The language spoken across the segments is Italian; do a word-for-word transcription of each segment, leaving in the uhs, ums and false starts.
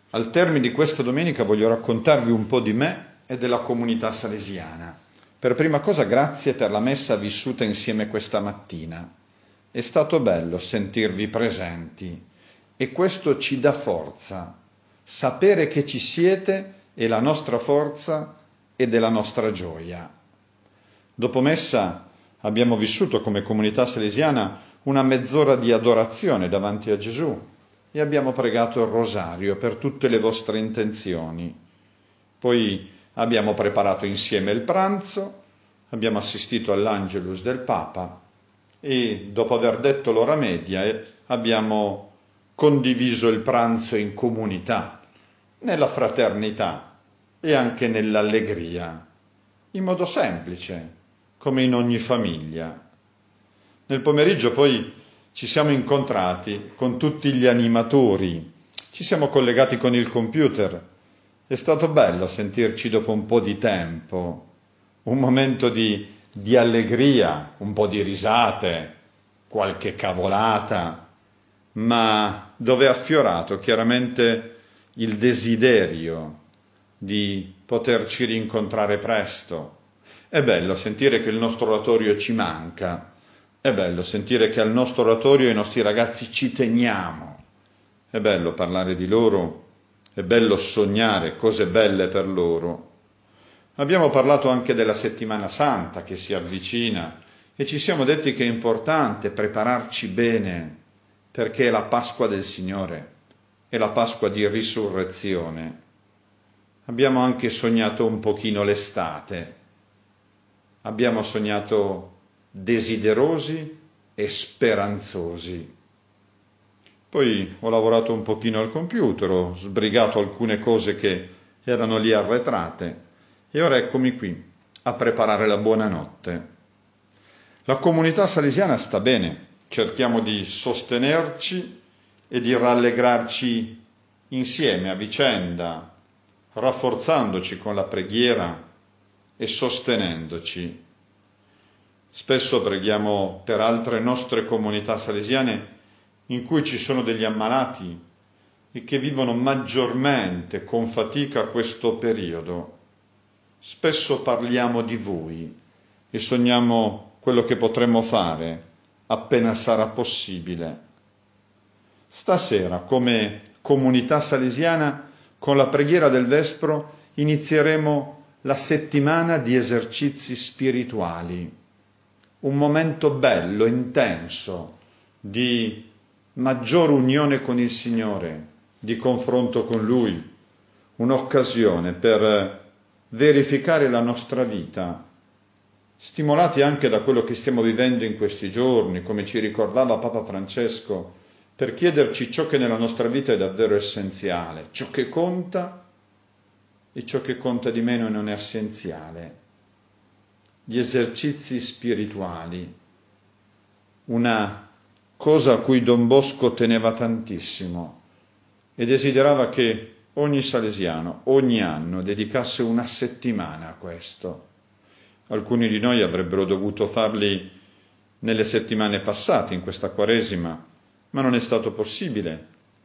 Al termine di questa domenica voglio raccontarvi un po' di me e della comunità salesiana. Per prima cosa grazie per la messa vissuta insieme questa mattina. È stato bello sentirvi presenti e questo ci dà forza. Sapere che ci siete è la nostra forza ed è la nostra gioia. Dopo messa abbiamo vissuto come comunità salesiana una mezz'ora di adorazione davanti a Gesù e abbiamo pregato il rosario per tutte le vostre intenzioni. Poi abbiamo preparato insieme il pranzo, abbiamo assistito all'Angelus del Papa e dopo aver detto l'ora media abbiamo condiviso il pranzo in comunità, nella fraternità e anche nell'allegria, in modo semplice, come in ogni famiglia. Nel pomeriggio poi ci siamo incontrati con tutti gli animatori, ci siamo collegati con il computer. È stato bello sentirci dopo un po' di tempo, un momento di, di allegria, un po' di risate, qualche cavolata, ma dove è affiorato chiaramente il desiderio di poterci rincontrare presto. È bello sentire che il nostro oratorio ci manca. È bello sentire che al nostro oratorio e ai nostri ragazzi ci teniamo. È bello parlare di loro, è bello sognare cose belle per loro. Abbiamo parlato anche della Settimana Santa che si avvicina e ci siamo detti che è importante prepararci bene perché è la Pasqua del Signore, è la Pasqua di risurrezione. Abbiamo anche sognato un pochino l'estate. Abbiamo sognato desiderosi e speranzosi. Poi ho lavorato un pochino al computer, ho sbrigato alcune cose che erano lì arretrate e ora eccomi qui a preparare la buonanotte. La comunità salesiana sta bene, cerchiamo di sostenerci e di rallegrarci insieme a vicenda, rafforzandoci con la preghiera e sostenendoci. Spesso preghiamo per altre nostre comunità salesiane in cui ci sono degli ammalati e che vivono maggiormente con fatica questo periodo. Spesso parliamo di voi e sogniamo quello che potremmo fare appena sarà possibile. Stasera, come comunità salesiana, con la preghiera del Vespro inizieremo la settimana di esercizi spirituali. Un momento bello, intenso, di maggior unione con il Signore, di confronto con Lui, un'occasione per verificare la nostra vita, stimolati anche da quello che stiamo vivendo in questi giorni, come ci ricordava Papa Francesco, per chiederci ciò che nella nostra vita è davvero essenziale, ciò che conta e ciò che conta di meno e non è essenziale. Gli esercizi spirituali, una cosa a cui Don Bosco teneva tantissimo e desiderava che ogni salesiano, ogni anno, dedicasse una settimana a questo. Alcuni di noi avrebbero dovuto farli nelle settimane passate, in questa Quaresima, ma non è stato possibile.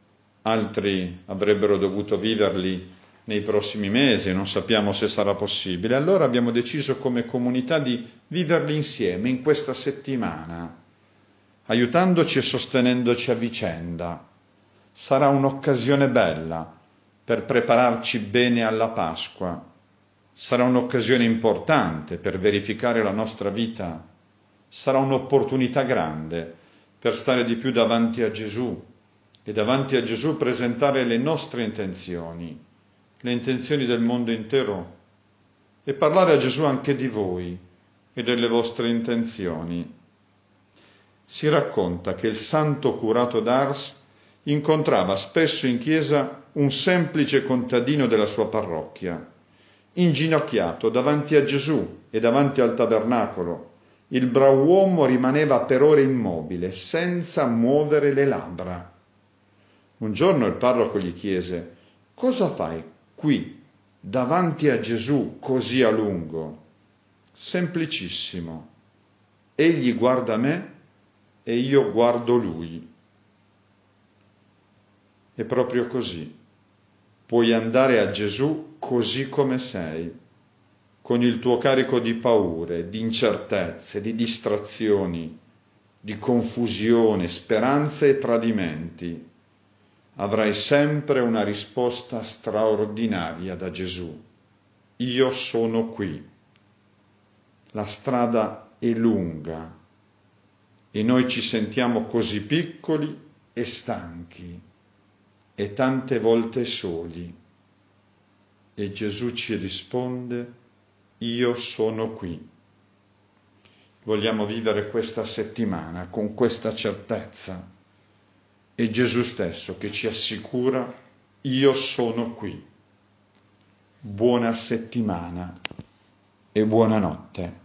Altri avrebbero dovuto viverli nei prossimi mesi, non sappiamo se sarà possibile. Allora abbiamo deciso come comunità di viverli insieme in questa settimana, aiutandoci e sostenendoci a vicenda. Sarà un'occasione bella per prepararci bene alla Pasqua. Sarà un'occasione importante per verificare la nostra vita. Sarà un'opportunità grande per stare di più davanti a Gesù e davanti a Gesù presentare le nostre intenzioni, le intenzioni del mondo intero e parlare a Gesù anche di voi e delle vostre intenzioni. Si racconta che il santo curato d'Ars incontrava spesso in chiesa un semplice contadino della sua parrocchia, inginocchiato davanti a Gesù e davanti al tabernacolo. Il brav'uomo rimaneva per ore immobile, senza muovere le labbra. Un giorno il parroco gli chiese: «Cosa fai qui, davanti a Gesù, così a lungo?» «Semplicissimo. Egli guarda me e io guardo lui». È proprio così. puoi andare a Gesù così come sei, con il tuo carico di paure, di incertezze, di distrazioni, di confusione, speranze e tradimenti. Avrai sempre una risposta straordinaria da Gesù. Io sono qui. La strada è lunga e noi ci sentiamo così piccoli e stanchi e tante volte soli. E Gesù ci risponde: io sono qui. Vogliamo vivere questa settimana con questa certezza. È Gesù stesso che ci assicura: io sono qui. Buona settimana e buonanotte.